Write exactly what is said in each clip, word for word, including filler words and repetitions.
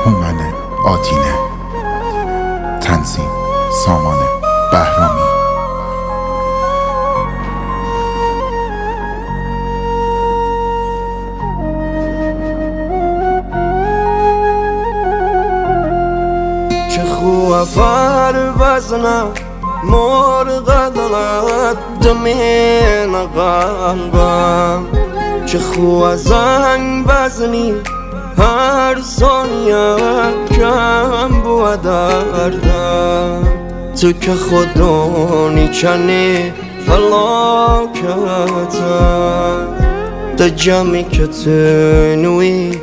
هومن آتینه، تنظیم سامان بهرامی. چه خواه پر بزنم مرغ دلت دمین قلبم، چه خواه زنگ بزنی هر ثانیه کم بود دردم. تو که خودونی کنی هلاکتم، ده جمعی که تنوی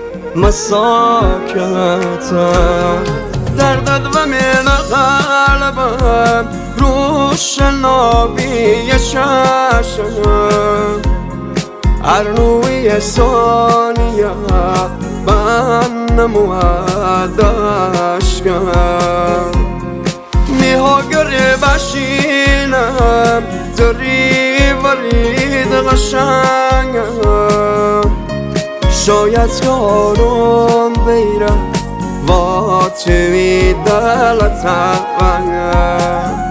مساکتم. دردت و من قلبم روشنایی چشمم، ارنوی ثانیه من نمود عشقم. میها گره بشینم داری ورید قشنگم، شاید یارم بیرم با توی دلتم.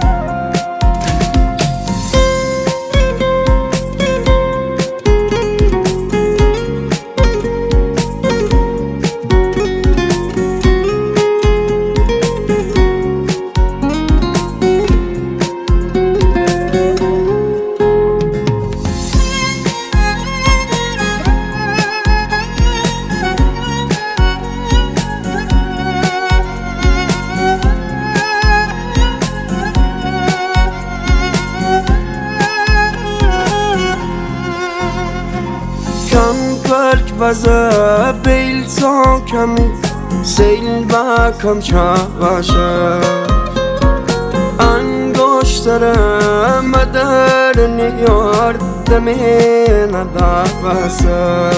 کم پرک بزه بیل تا کمی سیل و کم چاشه، انگشتر مدر نیار دمین دبسه.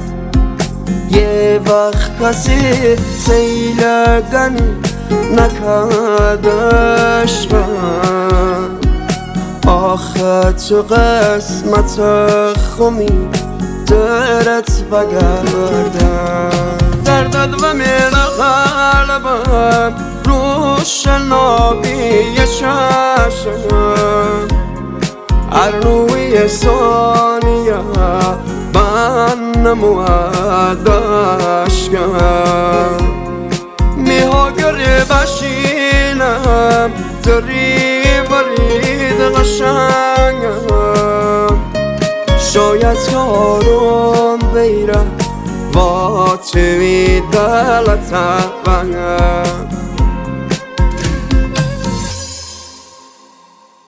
یه وقت کسی سیل گنی نکدش من، آخه تو قسمت خمی درت بگردم. دردت و من قلبم روشنایی چشمم، ارنوی ثانیه من نمود عشقم. میها گره بشینم داری ورید قشنگم، شاید یارم بیرم با توی دلتم.